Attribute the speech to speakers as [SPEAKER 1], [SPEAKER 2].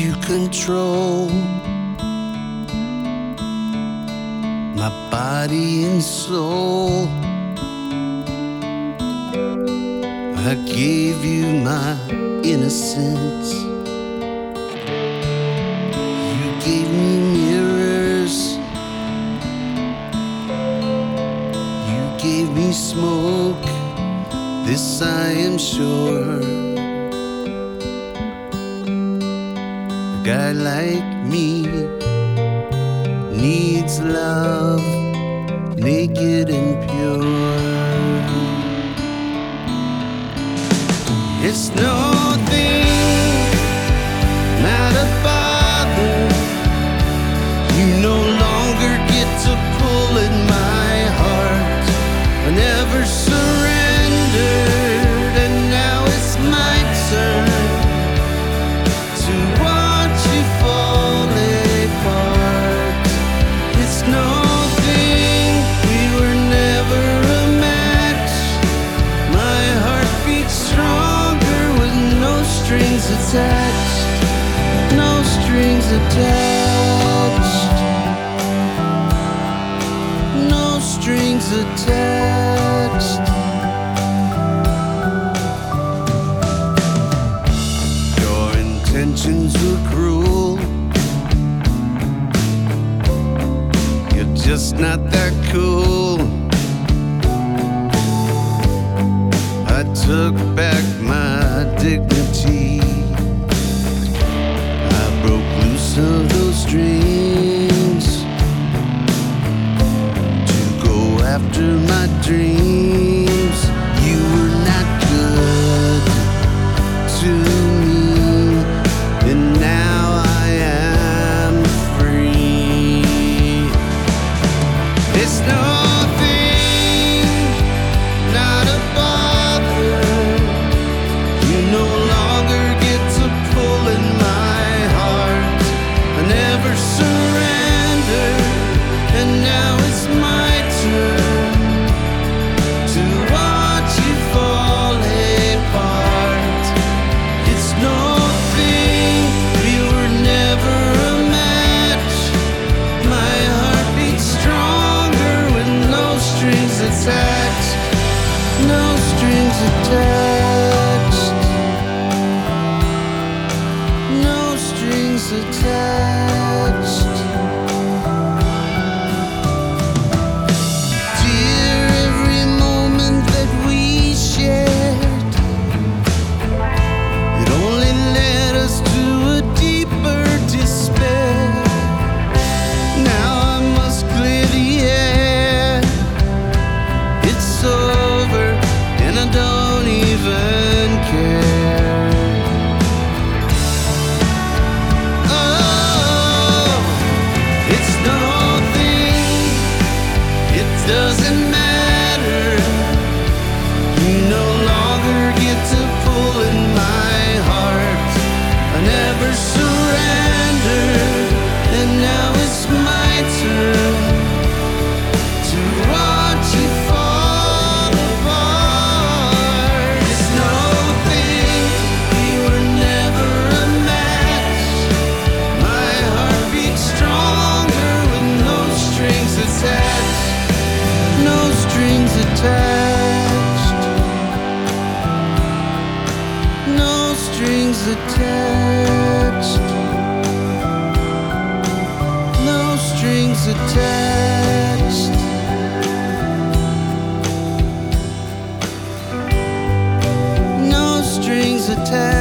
[SPEAKER 1] you control my body and soul. I gave you my innocence. You gave me mirrors. You gave me smoke. This I am sure. A guy like me needs love, naked and pure. It's nothing, not a bother. You no longer get to pull at my heart. I never surrendered, and now it's my turn to watch you fall apart. It's nothing, we were never a match. My heart beats stronger with no strings attached. No strings attached. No strings attached. Your intentions were cruel. You're just not that cool. I took back my dignity. I broke loose of those strings to go after my dreams. You were not good to me, and now I am free. It's nothing, not a bother. You no longer get to pull in my heart. I never surrendered, and now it's my turn to watch you fall apart. It's nothing, we were never a match. My heart beats stronger with no strings attached. No strings attached. No strings attached. Dear, every moment that we shared, it only led us to a deeper despair. Now I must clear the air. It's over, and I don't even care. Oh, it's nothing, it doesn't matter. You no longer get to pull in my heart. I never surrendered, and now it's my turn to watch you fall apart. It's nothing, we were never a match. My heart beats stronger with no strings attached. No strings attached. No strings attached. No strings attached. No strings attached.